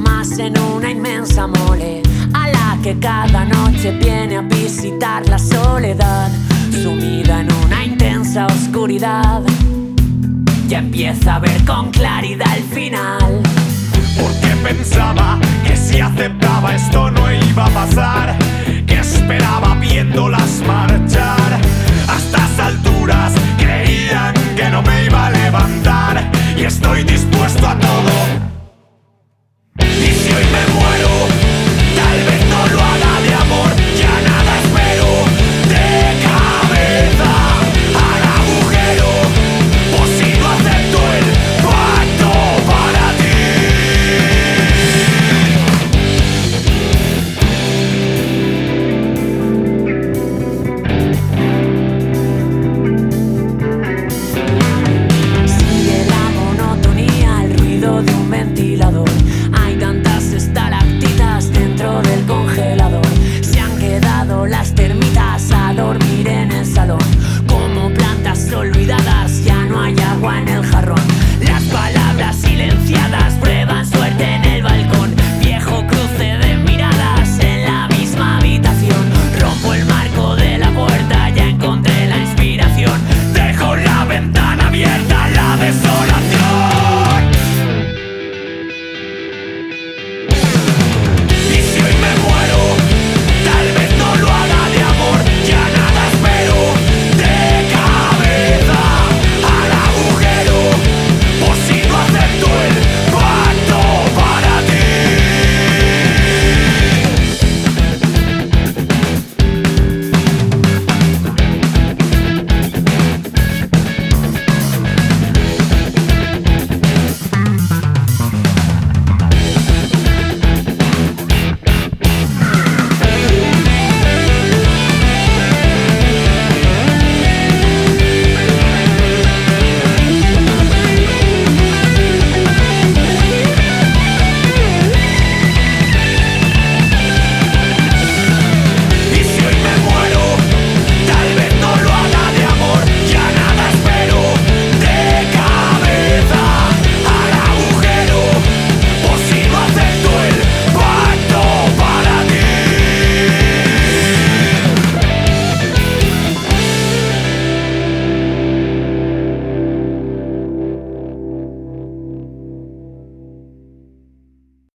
más en una inmensa mole a la que cada noche viene a visitar la soledad, sumida en una intensa oscuridad. Ya empieza a ver con claridad el final. Porque pensaba que si aceptaba esto no iba a pasar.